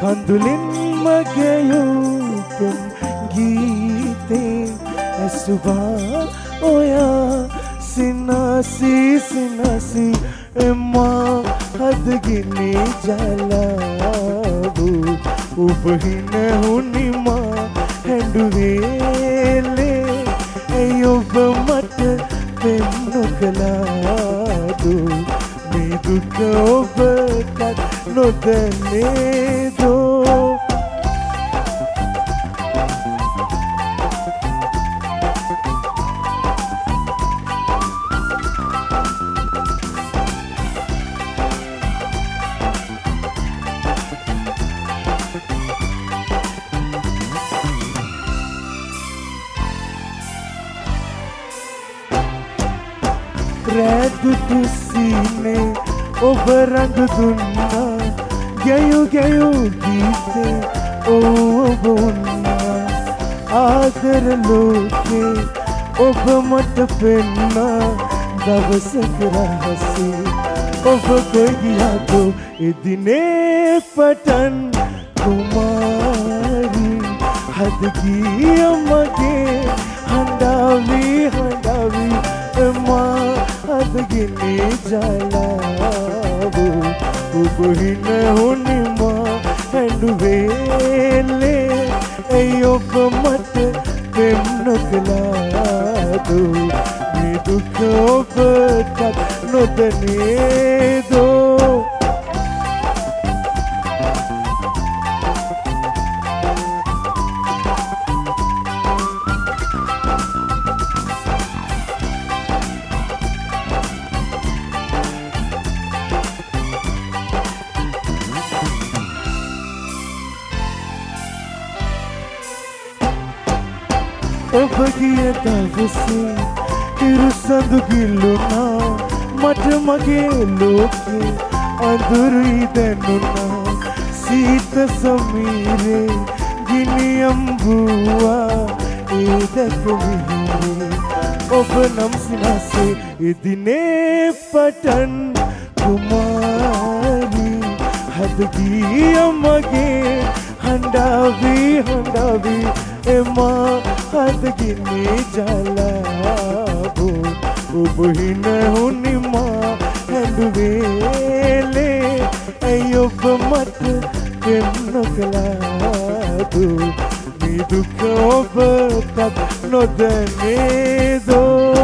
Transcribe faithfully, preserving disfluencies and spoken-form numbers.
කඳුලින් මගේ යුතුම් ගීතේ ඇසුවා ඔයා සිනාසි සිනාසි එමා හදගිනි ජලාබු උපහින හුනිමා හැඬුවේලේ ඇයි ඔබ මට පෙම් නොකලාදු මේ දුක ඔබටත් නොදැනේදෝ රැදුතු සීනේ ඔබ රඟ දුන්නා ගැයු ගැයු ගීතේ ඔබ වුණා ආදර ලෝකේ ඔබ මට පෙන්නා දවසක රහසේ ඔබ ගියාදෝ එදිනේ පටන් කුමාරි හද ගිය මගේ හඬාවි හඬාවි එමා හදගිනි ජලාබු උපහින හුනිමා හැඬුවේලේ ඇයි ඔබ මට පෙම් නොකලාදු මේ දුක ඔබටත් නොදැනේදෝ ඔබ ගිය දවසේ හිරු සඳු ගිල්ලුණා මට මගේ ලෝකේ අඳුරුයි දැනුණා සීත සමීරේ ගිනි අඹුවා ඒ දැක විහිරේ ඔබ නම් සිනාසේ එදිනේ පටන් කුමාරි හද ගිය මගේ හඬාවි හඬාවි එමා හදගිනි ජලාබු උපහින හුනිමා හැඬුවේලේ ඇයි ඔබ මට පෙම් නොකලාදු මේ දුක ඔබටත් නොදැනේදෝ